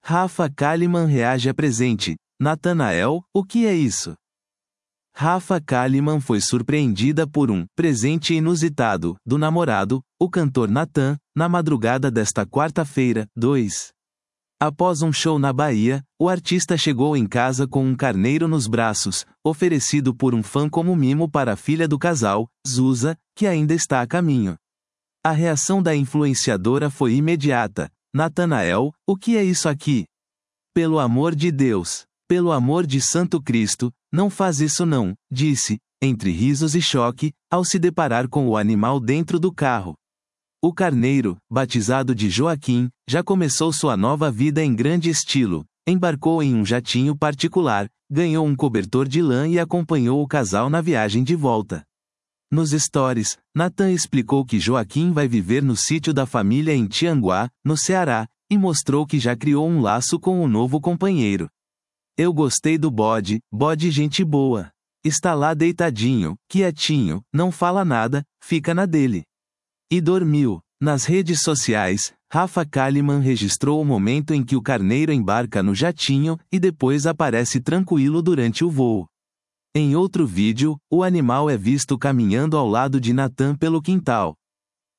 Rafa Kalimann reage a presente. Natanael, o que é isso? Rafa Kalimann foi surpreendida por um presente inusitado do namorado, o cantor Natan, na madrugada desta quarta-feira, 2. Após um show na Bahia, o artista chegou em casa com um carneiro nos braços, oferecido por um fã como mimo para a filha do casal, Zusa, que ainda está a caminho. A reação da influenciadora foi imediata. Natanael, o que é isso aqui? Pelo amor de Deus, pelo amor de Santo Cristo, não faz isso não, disse, entre risos e choque, ao se deparar com o animal dentro do carro. O carneiro, batizado de Joaquim, já começou sua nova vida em grande estilo, embarcou em um jatinho particular, ganhou um cobertor de lã e acompanhou o casal na viagem de volta. Nos stories, Natan explicou que Joaquim vai viver no sítio da família em Tianguá, no Ceará, e mostrou que já criou um laço com o novo companheiro. Eu gostei do bode gente boa. Está lá deitadinho, quietinho, não fala nada, fica na dele. E dormiu. Nas redes sociais, Rafa Kalimann registrou o momento em que o carneiro embarca no jatinho e depois aparece tranquilo durante o voo. Em outro vídeo, o animal é visto caminhando ao lado de Natan pelo quintal.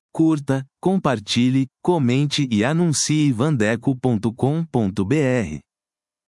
Curta, compartilhe, comente e anuncie vandeco.com.br.